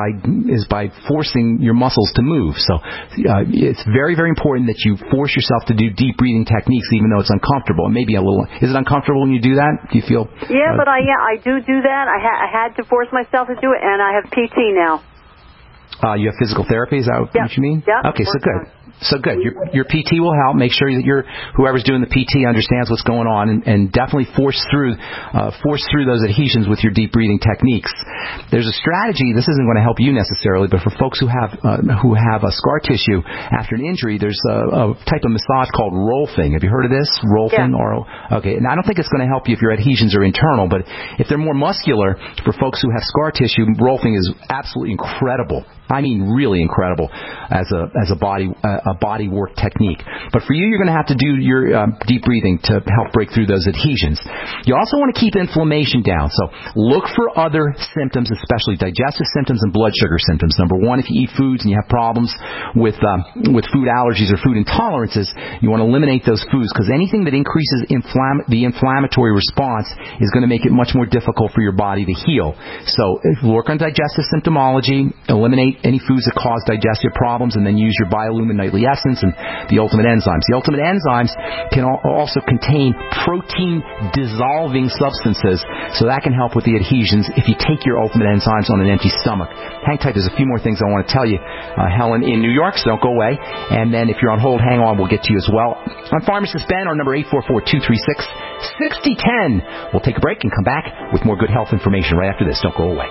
by forcing your muscles to move. So it's very, very important that you force yourself to do deep breathing techniques, even though it's uncomfortable. It may be a little. Is it uncomfortable when you do that? Do you feel?
Yeah, but I do that. I had to force myself to do it, and I have PT now.
You have physical therapy? Is that what you mean?
Yeah.
Okay, so good. So good. Your PT will help. Make sure that whoever's doing the PT understands what's going on, and definitely force through those adhesions with your deep breathing techniques. There's a strategy. This isn't going to help you necessarily, but for folks who have a scar tissue after an injury, there's a type of massage called Rolfing. Have you heard of this? Rolfing?
Yeah.
Okay. And I don't think it's going to help you if your adhesions are internal, but if they're more muscular, for folks who have scar tissue, Rolfing is absolutely incredible. I mean, really incredible as a body work technique. But for you, you're going to have to do your deep breathing to help break through those adhesions. You also want to keep inflammation down. So look for other symptoms, especially digestive symptoms and blood sugar symptoms. Number one, if you eat foods and you have problems with food allergies or food intolerances, you want to eliminate those foods, because anything that increases the inflammatory response is going to make it much more difficult for your body to heal. So work on digestive symptomology, eliminate any foods that cause digestive problems, and then use your Biolumin Nightly Essence and the Ultimate Enzymes. The Ultimate Enzymes can also contain protein-dissolving substances, so that can help with the adhesions if you take your Ultimate Enzymes on an empty stomach. Hang tight, there's a few more things I want to tell you. Helen in New York, so don't go away. And then if you're on hold, hang on, we'll get to you as well. I'm Pharmacist Ben, our number 844-236-6010. We'll take a break and come back with more good health information right after this. Don't go away.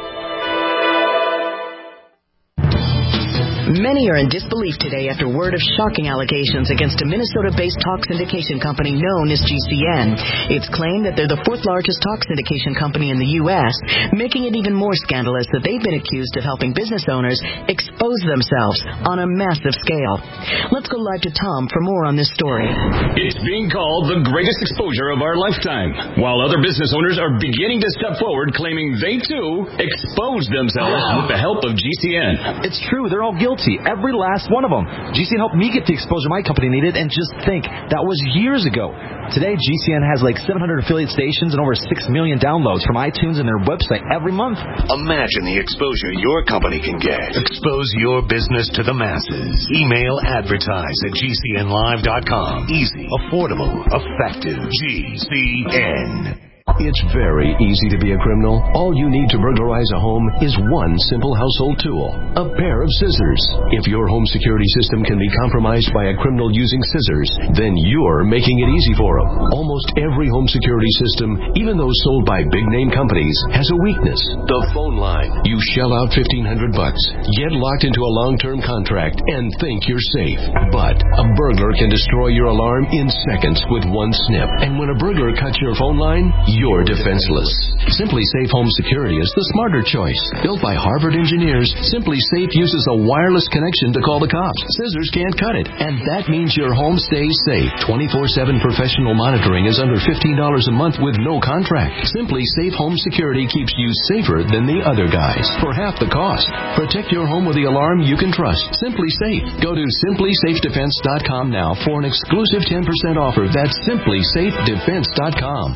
Many are in disbelief today after word of shocking allegations against a Minnesota-based talk syndication company known as GCN. It's claimed that they're the fourth largest talk syndication company in the U.S., making it even more scandalous that they've been accused of helping business owners expose themselves on a massive scale. Let's go live to Tom for more on this story.
It's being called the greatest exposure of our lifetime, while other business owners are beginning to step forward claiming they, too, exposed themselves with the help of GCN.
It's true. They're all guilty. Every last one of them. GCN helped me get the exposure my company needed, and just think, that was years ago. Today, GCN has like 700 affiliate stations and over 6 million downloads from iTunes and their website every month.
Imagine the exposure your company can get. Expose your business to the masses. Email advertise@gcnlive.com. Easy, affordable, effective. GCN.
It's very easy to be a criminal. All you need to burglarize a home is one simple household tool, a pair of scissors. If your home security system can be compromised by a criminal using scissors, then you're making it easy for them. Almost every home security system, even those sold by big-name companies, has a weakness. The phone line. You shell out $1,500, get locked into a long-term contract, and think you're safe. But a burglar can destroy your alarm in seconds with one snip. And when a burglar cuts your phone line, you're you're defenseless. Simply Safe Home Security is the smarter choice. Built by Harvard engineers, Simply Safe uses a wireless connection to call the cops. Scissors can't cut it, and that means your home stays safe. 24/7 professional monitoring is under $15 a month with no contract. Simply Safe Home Security keeps you safer than the other guys for half the cost. Protect your home with the alarm you can trust. Simply Safe. Go to simplysafedefense.com now for an exclusive 10% offer. That's simplysafedefense.com.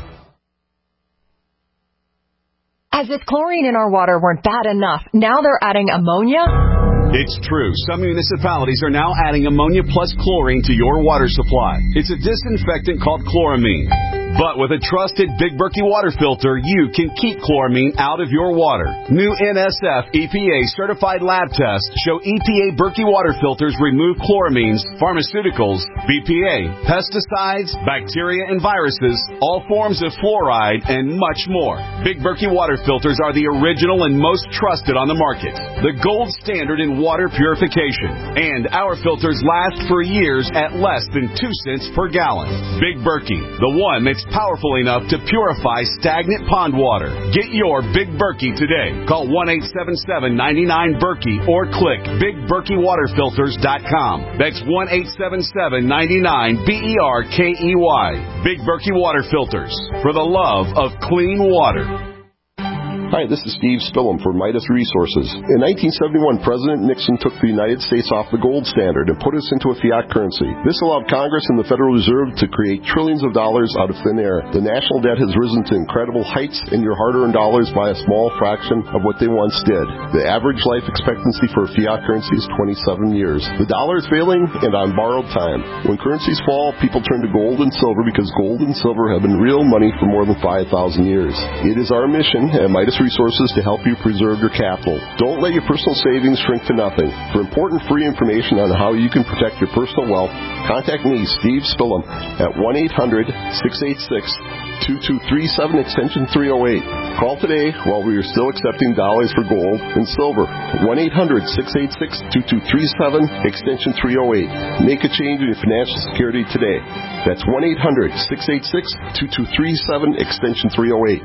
As if chlorine in our water weren't bad enough, now they're adding ammonia?
It's true. Some municipalities are now adding ammonia plus chlorine to your water supply. It's a disinfectant called chloramine. But with a trusted Big Berkey water filter, you can keep chloramine out of your water. New NSF EPA certified lab tests show EPA Berkey water filters remove chloramines, pharmaceuticals, BPA, pesticides, bacteria and viruses, all forms of fluoride, and much more. Big Berkey water filters are the original and most trusted on the market. The gold standard in water purification. And our filters last for years at less than 2 cents per gallon. Big Berkey, the one that's powerful enough to purify stagnant pond water. Get your Big Berkey today. Call 1-877-99-BERKEY or click BigBerkeyWaterFilters.com. That's 1-877-99-BERKEY. Big Berkey Water Filters, for the love of clean water.
Hi, this is Steve Spillum for Midas Resources. In 1971, President Nixon took the United States off the gold standard and put us into a fiat currency. This allowed Congress and the Federal Reserve to create trillions of dollars out of thin air. The national debt has risen to incredible heights, and your hard-earned dollars buy a small fraction of what they once did. The average life expectancy for a fiat currency is 27 years. The dollar is failing and on borrowed time. When currencies fall, people turn to gold and silver because gold and silver have been real money for more than 5,000 years. It is our mission at Midas Resources to help you preserve your capital. Don't let your personal savings shrink to nothing. For important free information on how you can protect your personal wealth, contact me, Steve Spillum, at 1-800-686-2237, extension 308. Call today while we are still accepting dollars for gold and silver. 1-800-686-2237, extension 308. Make a change in your financial security today. That's 1-800-686-2237, extension 308.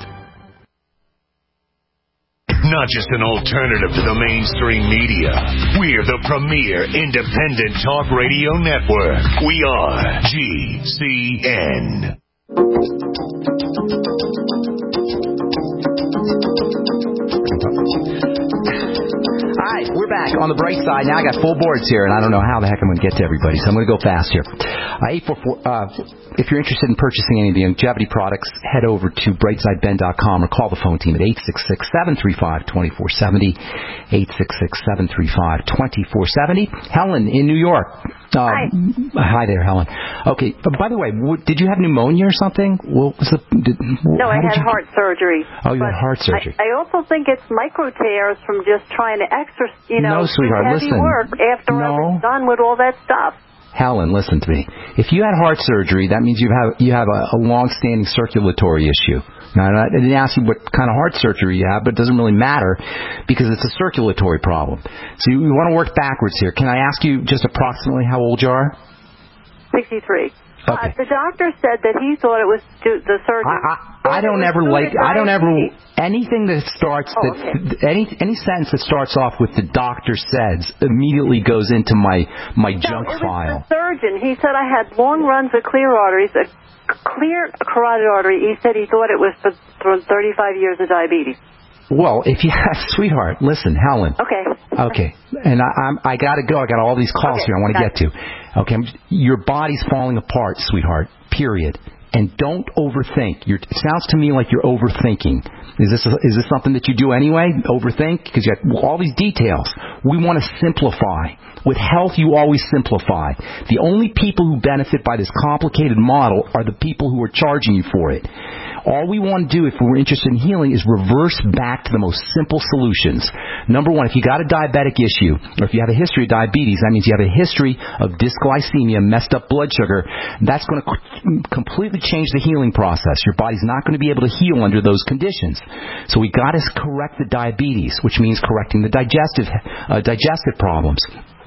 Not just an alternative to the mainstream media. We're the premier independent talk radio network. We are GCN.
All right, we're back on the bright side. Now I got full boards here, and I don't know how the heck I'm going to get to everybody, so I'm going to go fast here. 844. If you're interested in purchasing any of the longevity products, head over to brightsideben.com or call the phone team at 866-735-2470. 866-735-2470. Helen in New York.
Hi.
Hi there, Helen. Okay. By the way, did you have pneumonia or something?
No, I had heart surgery.
Oh, you had heart surgery.
I also think it's micro tears from just trying to exercise,
no, sweetheart,
heavy work after I was done with all that stuff.
Helen, listen to me. If you had heart surgery, that means you have a long-standing circulatory issue. Now, I didn't ask you what kind of heart surgery you have, but it doesn't really matter because it's a circulatory problem. So you want to work backwards here. Can I ask you just approximately how old you are?
63.
Okay.
The doctor said that he thought it was the surgeon.
Anything that starts any sentence that starts off with the doctor says immediately goes into my junk file.
The surgeon, he said I had long runs of clear arteries, a clear carotid artery. He said he thought it was from 35 years of diabetes.
Well, if you have, sweetheart, listen, Helen. Okay. And I got to go. I got all these calls here I want to get to. Okay. Your body's falling apart, sweetheart, period. And don't overthink. It sounds to me like you're overthinking. Is this something that you do anyway? Overthink? Because you have all these details. We want to simplify. With health, you always simplify. The only people who benefit by this complicated model are the people who are charging you for it. All we want to do, if we're interested in healing, is reverse back to the most simple solutions. Number one, if you got a diabetic issue, or if you have a history of diabetes, that means you have a history of dysglycemia, messed up blood sugar. That's going to completely change the healing process. Your body's not going to be able to heal under those conditions. So we got to correct the diabetes, which means correcting the digestive problems.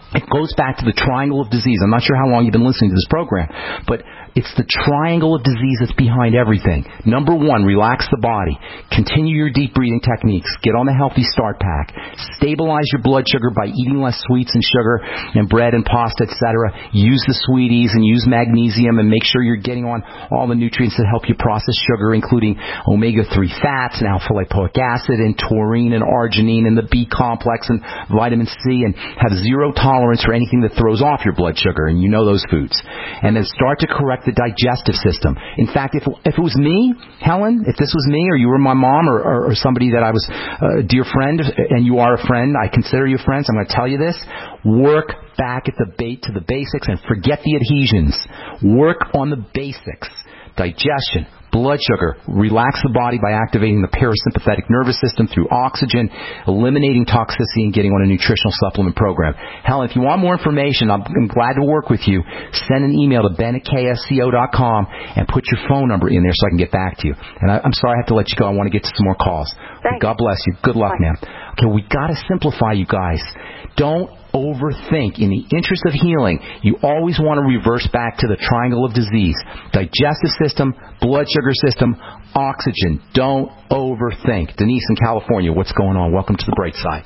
It goes back to the triangle of disease. I'm not sure how long you've been listening to this program, but it's the triangle of disease that's behind everything. Number one, relax the body. Continue your deep breathing techniques. Get on the Healthy Start Pack. Stabilize your blood sugar by eating less sweets and sugar and bread and pasta, etc. Use the sweeties and use magnesium, and make sure you're getting on all the nutrients that help you process sugar, including omega-3 fats and alpha-lipoic acid and taurine and arginine and the B complex and vitamin C, and have zero tolerance for anything that throws off your blood sugar, and you know those foods. And then start to correct the digestive system. In fact, if it was me, Helen, if this was me, or you were my mom, or somebody that I was a dear friend, and you are a friend, I consider you friends, I'm going to tell you this, work back at to the basics and forget the adhesions. Work on the basics. Digestion, blood sugar, relax the body by activating the parasympathetic nervous system through oxygen, eliminating toxicity, and getting on a nutritional supplement program. Helen, if you want more information, I'm glad to work with you. Send an email to ben@ksco.com and put your phone number in there so I can get back to you. And I'm sorry I have to let you go. I want to get to some more calls. God bless you. Good luck, ma'am. Okay, we got to simplify, you guys. Don't overthink. In the interest of healing, you always want to reverse back to the triangle of disease. Digestive system, blood sugar system, oxygen. Don't overthink. Denise in California, what's going on? Welcome to the bright side.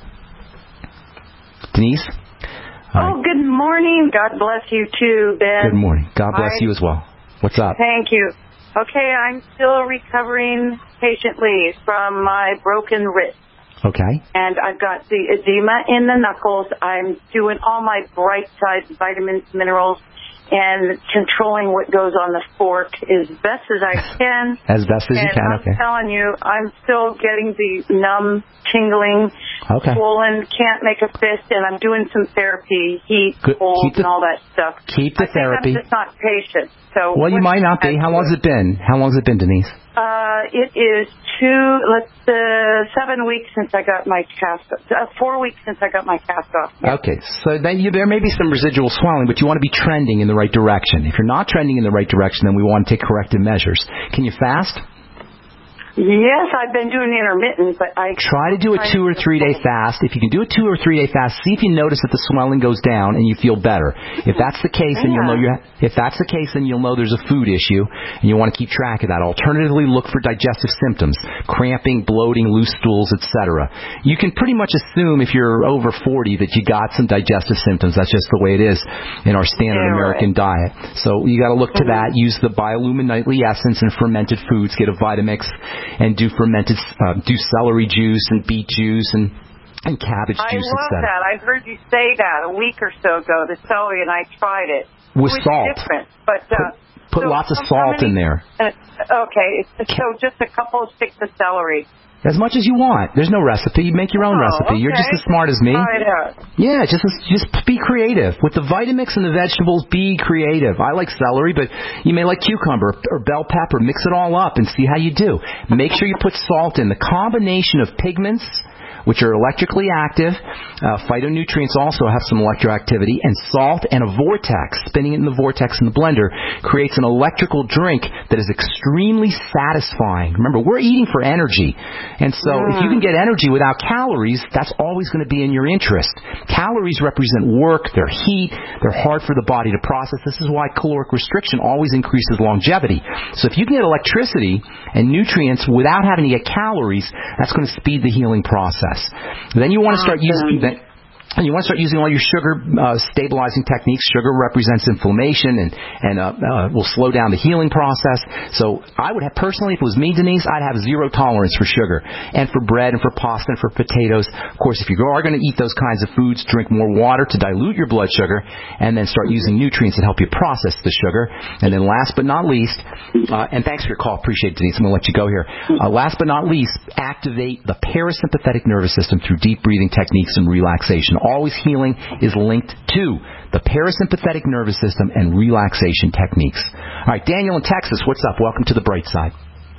Denise?
Oh, good morning. God bless you too, Ben.
Good morning. God bless you as well. What's up?
Thank you. Okay, I'm still recovering patiently from my broken wrist.
Okay.
And I've got the edema in the knuckles. I'm doing all my bright side vitamins, minerals, and controlling what goes on the fork as best as I can.
As best as you can,
I'm telling you, I'm still getting the numb, tingling, swollen, can't make a fist, and I'm doing some therapy, heat, cold, and all that stuff.
Keep the therapy.
I'm just not patient. So
well, you might not be. How long has it been? How long has it been, Denise?
It is 7 weeks since I got my cast off. 4 weeks since I got my cast off.
Okay, so then there may be some residual swelling, but you want to be trending in the right direction. If you're not trending in the right direction, then we want to take corrective measures. Can you fast?
Yes, I've been doing intermittent, but I
try to do a 2 or 3 day fast. If you can do a 2 or 3 day fast, see if you notice that the swelling goes down and you feel better. If that's the case, then you'll know there's a food issue, and you want to keep track of that. Alternatively, look for digestive symptoms: cramping, bloating, loose stools, etc. You can pretty much assume if you're over 40 that you got some digestive symptoms. That's just the way it is in our standard American diet. So you got to look to that. Use the Biolumin Nightly Essence and fermented foods. Get a Vitamix. And do celery juice and beet juice and cabbage juice, etc.
I love that. I heard you say that a week or so ago, the celery, and I tried it.
With
it was
salt.
Different, but
put lots of salt in there.
Okay, so just a couple of sticks of celery.
As much as you want. There's no recipe. You make your own recipe.
Okay.
You're just as smart as me. Yeah, just be creative. With the Vitamix and the vegetables, be creative. I like celery, but you may like cucumber or bell pepper. Mix it all up and see how you do. Make sure you put salt in. The combination of pigments, which are electrically active, phytonutrients also have some electroactivity, and salt and a vortex, spinning it in the vortex in the blender, creates an electrical drink that is extremely satisfying. Remember, we're eating for energy, and so if you can get energy without calories, that's always going to be in your interest. Calories represent work, they're heat, they're hard for the body to process. This is why caloric restriction always increases longevity. So if you can get electricity and nutrients without having to get calories, that's going to speed the healing process. Then you want to start using all your sugar stabilizing techniques. Sugar represents inflammation and will slow down the healing process. So I would have, personally, if it was me, Denise, I'd have zero tolerance for sugar and for bread and for pasta and for potatoes. Of course, if you are going to eat those kinds of foods, drink more water to dilute your blood sugar, and then start using nutrients that help you process the sugar. And then last but not least, and thanks for your call, appreciate it, Denise. I'm going to let you go here. Last but not least, activate the parasympathetic nervous system through deep breathing techniques and relaxation. Always healing is linked to the parasympathetic nervous system and relaxation techniques. All right, Daniel in Texas, what's up? Welcome to the bright side.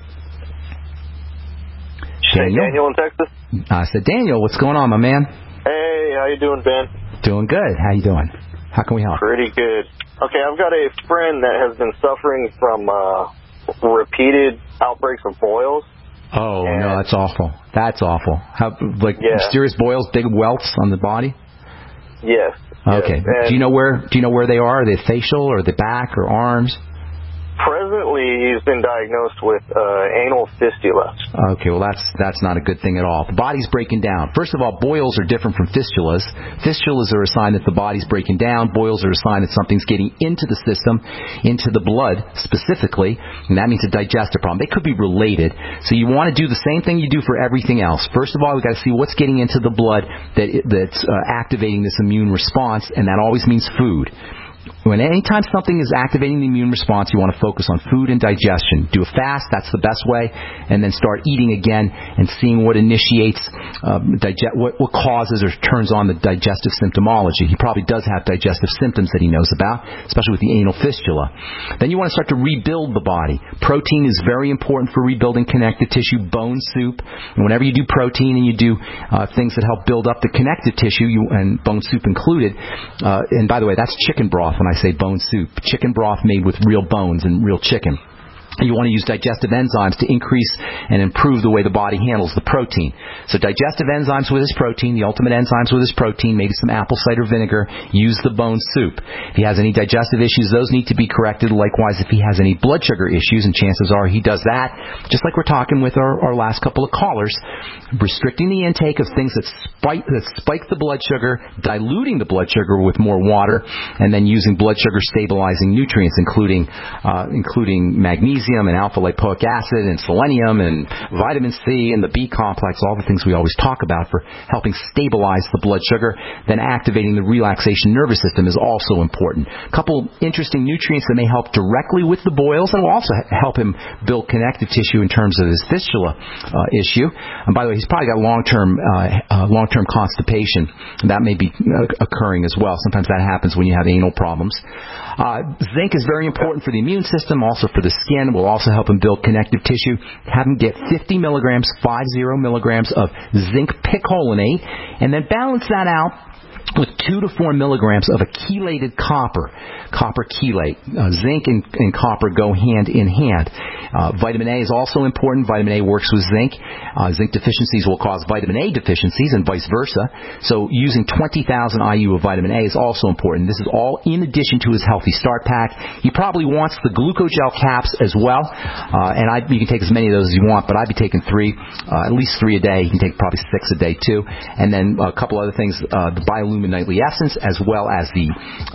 Daniel in Texas?
I said, Daniel, what's going on, my man?
Hey, how you doing, Ben?
Doing good. How you doing? How can we help?
Pretty good. Okay, I've got a friend that has been suffering from repeated outbreaks of boils.
Oh, no, that's awful. That's awful. Mysterious boils, big welts on the body?
Yes.
Okay.
Yes.
Do you know where they are? Are they facial or the back or arms?
Presently, he's been diagnosed with anal fistula.
Okay, well, that's not a good thing at all. The body's breaking down. First of all, boils are different from fistulas. Fistulas are a sign that the body's breaking down. Boils are a sign that something's getting into the system, into the blood specifically, and that means a digestive problem. They could be related. So you want to do the same thing you do for everything else. First of all, we've got to see what's getting into the blood that's activating this immune response, and that always means food. When anytime something is activating the immune response, you want to focus on food and digestion. Do a fast, that's the best way, and then start eating again and seeing what initiates, what causes or turns on the digestive symptomology. He probably does have digestive symptoms that he knows about, especially with the anal fistula. Then you want to start to rebuild the body. Protein is very important for rebuilding connective tissue. Bone soup. And whenever you do protein and you do things that help build up the connective tissue, and bone soup included, and by the way, that's chicken broth when I say bone soup. Chicken broth made with real bones and real chicken. You want to use digestive enzymes to increase and improve the way the body handles the protein. So digestive enzymes with his protein, the ultimate enzymes with his protein, maybe some apple cider vinegar, use the bone soup. If he has any digestive issues, those need to be corrected. Likewise, if he has any blood sugar issues, and chances are he does that, just like we're talking with our last couple of callers, restricting the intake of things that spike the blood sugar, diluting the blood sugar with more water, and then using blood sugar stabilizing nutrients, including magnesium, and alpha-lipoic acid and selenium and vitamin C and the B complex, all the things we always talk about for helping stabilize the blood sugar. Then activating the relaxation nervous system is also important. A couple interesting nutrients that may help directly with the boils and will also help him build connective tissue in terms of his fistula issue. And by the way, he's probably got long-term constipation. That may be occurring as well. Sometimes that happens when you have anal problems. Zinc is very important for the immune system, also for the skin. Will also help him build connective tissue. Have him get 50 milligrams of zinc picolinate, and then balance that out with 2 to 4 milligrams of a chelated copper chelate. Zinc and copper go hand in hand. Vitamin A is also important. Vitamin A works with zinc. Zinc deficiencies will cause vitamin A deficiencies and vice versa. So using 20,000 IU of vitamin A is also important. This is all in addition to his Healthy Start Pack. He probably wants the glucogel caps as well. And you can take as many of those as you want, but I'd be taking 3, at least 3 a day. You can take probably 6 a day too. And then a couple other things, the Biolumin Nightly Essence, as well as the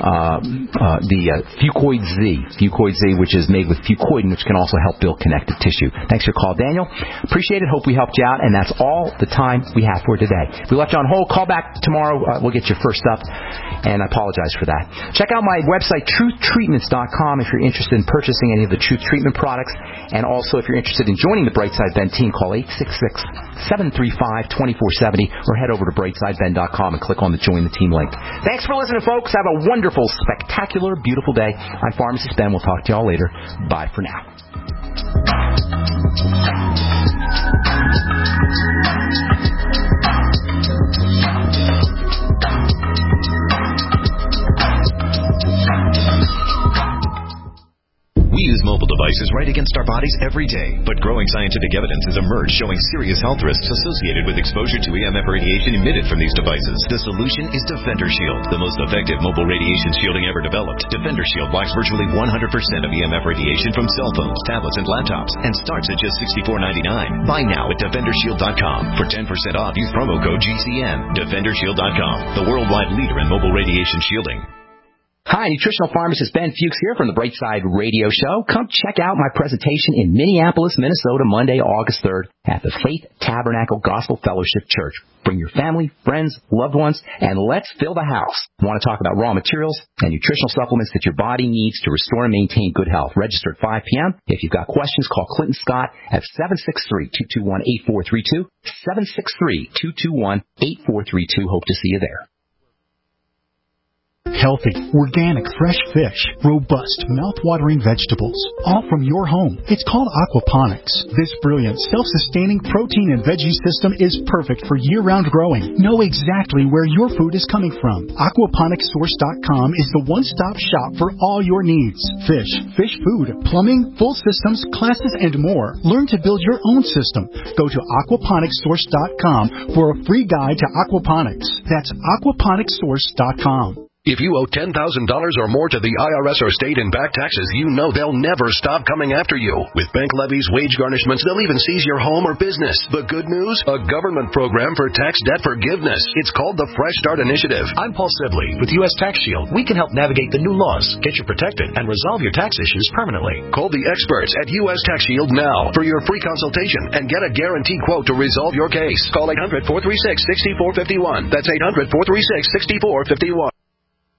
Fucoid Z, which is made with fucoidin, which can also help build connective tissue. Thanks for your call, Daniel. Appreciate it. Hope we helped you out. And that's all the time we have for today. If we left you on hold, call back tomorrow. We'll get you first up. And I apologize for that. Check out my website, truthtreatments.com, if you're interested in purchasing any of the Truth Treatment products. And also, if you're interested in joining the Brightside Ben team, call 866-735-2470 or head over to brightsideben.com and click on the Join the Team link. Thanks for listening, folks. Have a wonderful, spectacular, beautiful day. I'm Pharmacist Ben. We'll talk to y'all later. Bye for now.
We use mobile devices right against our bodies every day, but growing scientific evidence has emerged showing serious health risks associated with exposure to EMF radiation emitted from these devices. The solution is Defender Shield, the most effective mobile radiation shielding ever developed. Defender Shield blocks virtually 100% of EMF radiation from cell phones, tablets, and laptops, and starts at just $64.99. Buy now at DefenderShield.com. For 10% off, use promo code GCN. DefenderShield.com, the worldwide leader in mobile radiation shielding.
Hi, nutritional pharmacist Ben Fuchs here from the Brightside Radio Show. Come check out my presentation in Minneapolis, Minnesota, Monday, August 3rd at the Faith Tabernacle Gospel Fellowship Church. Bring your family, friends, loved ones, and let's fill the house. Want to talk about raw materials and nutritional supplements that your body needs to restore and maintain good health. Register at 5 p.m. If you've got questions, call Clinton Scott at 763-221-8432, 763-221-8432. Hope to see you there.
healthy, organic, fresh fish, robust, mouth-watering vegetables, all from your home. It's called aquaponics. This brilliant, self-sustaining protein and veggie system is perfect for year-round growing. Know exactly where your food is coming from. Aquaponicssource.com is the one-stop shop for all your needs. Fish, fish food, plumbing, full systems, classes, and more. Learn to build your own system. Go to aquaponicssource.com for a free guide to aquaponics. That's aquaponicssource.com.
If you owe $10,000 or more to the IRS or state in back taxes, you know they'll never stop coming after you. With bank levies, wage garnishments, they'll even seize your home or business. The good news? A government program for tax debt forgiveness. It's called the Fresh Start Initiative.
I'm Paul Sibley with U.S. Tax Shield. We can help navigate the new laws, get you protected, and resolve your tax issues permanently.
Call the experts at U.S. Tax Shield now for your free consultation and get a guaranteed quote to resolve your case. Call 800-436-6451. That's 800-436-6451.